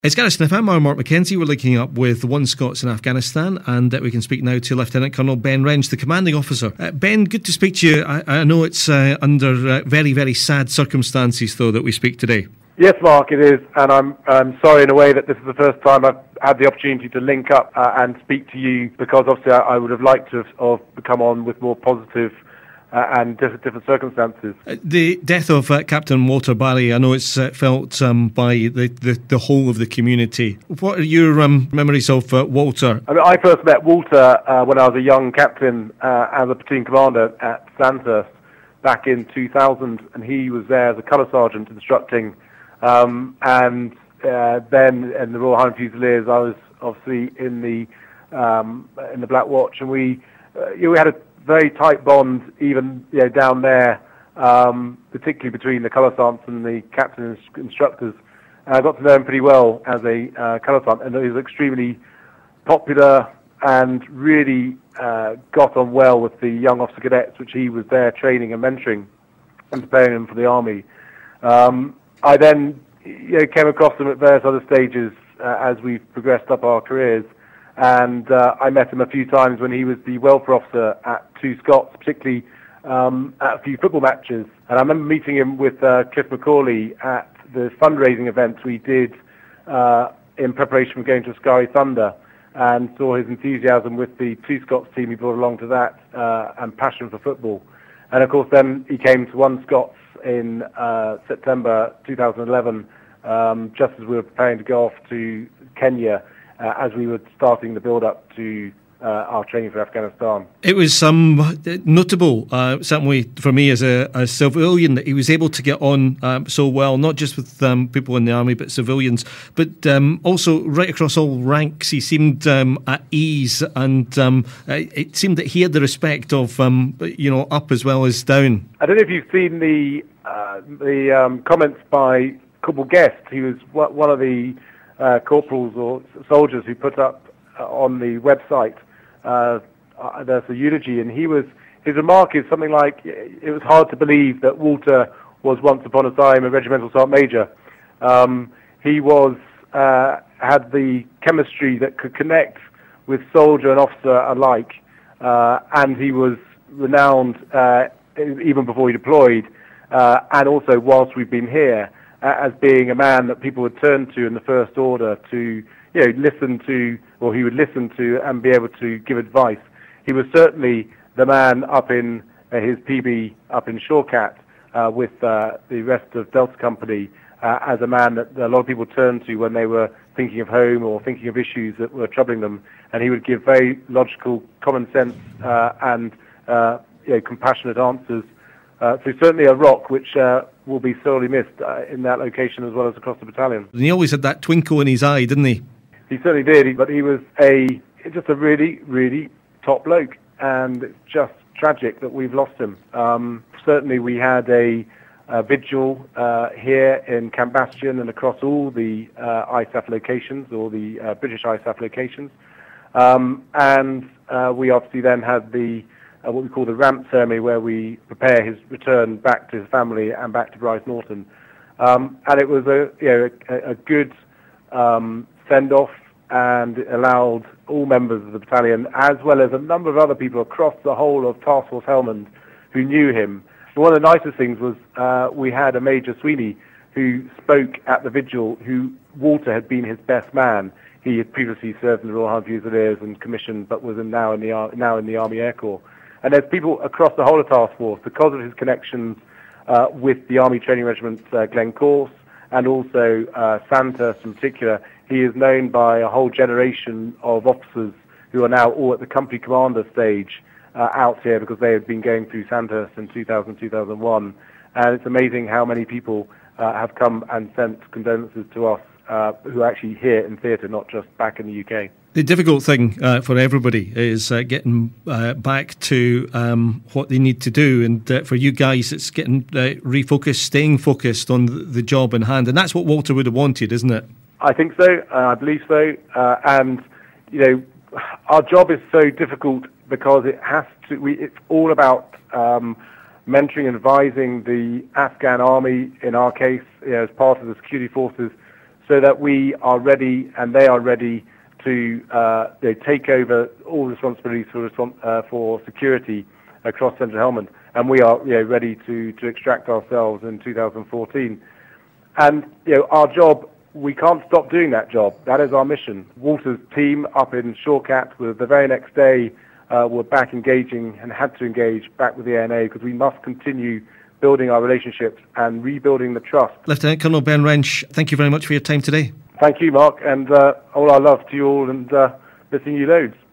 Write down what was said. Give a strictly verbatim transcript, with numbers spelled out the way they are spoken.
It's Gareth Smith. I'm Mark Mackenzie. We're linking up with One Scots in Afghanistan, and uh, we can speak now to Lieutenant Colonel Ben Wrench, the commanding officer. Uh, Ben, good to speak to you. I, I know it's uh, under uh, very, very sad circumstances, though, that we speak today. Yes, Mark, it is, and I'm I'm sorry in a way that this is the first time I've had the opportunity to link up uh, and speak to you, because obviously I, I would have liked to have, have come on with more positive Uh, and different, different circumstances. Uh, the death of uh, Captain Walter Barry, I know it's uh, felt um, by the, the, the whole of the community. What are your um, memories of uh, Walter? I mean, I first met Walter uh, when I was a young captain uh, as a platoon commander at Sandhurst back in two thousand, and he was there as a colour sergeant instructing. Um, and uh, then in the Royal Highland Fusiliers, I was obviously in the um, in the Black Watch, and we uh, you know, we had a very tight bond, even you know, down there, um, particularly between the colour sergeants and the captain and instructors. And I got to know him pretty well as a uh, colour sergeant, and he was extremely popular and really uh, got on well with the young officer cadets, which he was there training and mentoring and preparing them for the army. Um, I then you know, came across him at various other stages uh, as we've progressed up our careers. And uh, I met him a few times when he was the welfare officer at Two Scots, particularly um, at a few football matches. And I remember meeting him with uh, Cliff McCauley at the fundraising event we did uh, in preparation for going to Askari Thunder, and saw his enthusiasm with the Two Scots team he brought along to that, uh, and passion for football. And of course then he came to One Scots in uh, September two thousand eleven, um, just as we were preparing to go off to Kenya, Uh, as we were starting the build-up to uh, our training for Afghanistan. It was um, notable, uh, certainly for me as a, a civilian, that he was able to get on um, so well, not just with um, people in the army, but civilians, but um, also right across all ranks. He seemed um, at ease, and um, it seemed that he had the respect of, um, you know, up as well as down. I don't know if you've seen the, uh, the um, comments by Corporal Guest. He was one of the Uh, corporals or soldiers who put up uh, on the website uh, uh, there's a eulogy, and he was his remark is something like, it was hard to believe that Walter was once upon a time a regimental sergeant major. Um, he was uh, had the chemistry that could connect with soldier and officer alike, uh, and he was renowned uh, even before he deployed, uh, and also whilst we've been here, as being a man that people would turn to in the First Order to, you know, listen to, or he would listen to and be able to give advice. He was certainly the man up in uh, his P B up in Shawkat uh, with uh, the rest of Delta Company uh, as a man that a lot of people turned to when they were thinking of home or thinking of issues that were troubling them. And he would give very logical, common sense uh, and uh, you know, compassionate answers. Uh, so certainly a rock which uh, will be sorely missed uh, in that location as well as across the battalion. And he always had that twinkle in his eye, didn't he? He certainly did, but he was a just a really, really top bloke, and it's just tragic that we've lost him. Um, certainly we had a, a vigil uh, here in Camp Bastion and across all the uh, I S A F locations, or the uh, British I S A F locations, um, and uh, we obviously then had the Uh, what we call the ramp ceremony, where we prepare his return back to his family and back to Bryce Norton. Um, and it was a, you know, a, a good um, send-off, and it allowed all members of the battalion, as well as a number of other people across the whole of Task Force Helmand, who knew him. And one of the nicest things was uh, we had a Major Sweeney who spoke at the vigil, who Walter had been his best man. He had previously served in the Royal Highland Fusiliers and commissioned, but was in now in the now in the Army Air Corps. And there's people across the whole of Task Force, because of his connections uh, with the Army Training Regiment uh, Glencorse, and also uh, Sandhurst in particular. He is known by a whole generation of officers who are now all at the company commander stage uh, out here, because they had been going through Sandhurst in two thousand, two thousand one. And it's amazing how many people uh, have come and sent condolences to us uh, who are actually here in theatre, not just back in the U K. The difficult thing uh, for everybody is uh, getting uh, back to um, what they need to do, and uh, for you guys it's getting uh, refocused, staying focused on the job in hand, and that's what Walter would have wanted, isn't it? I think so, uh, I believe so, uh, and you know, our job is so difficult because it has to, we, it's all about um, mentoring and advising the Afghan army, in our case, you know, as part of the security forces, so that we are ready and they are ready to uh, they take over all responsibilities for respons- uh, for security across Central Helmand, and we are you know, ready to, to extract ourselves in two thousand fourteen. And you know, our job, we can't stop doing that job. That is our mission. Walter's team up in Shawkat, were the very next day, uh, were back engaging and had to engage back with the A N A because we must continue building our relationships and rebuilding the trust. Lieutenant Colonel Ben Wrench, thank you very much for your time today. Thank you, Mark, and uh, all our love to you all, and uh, missing you loads.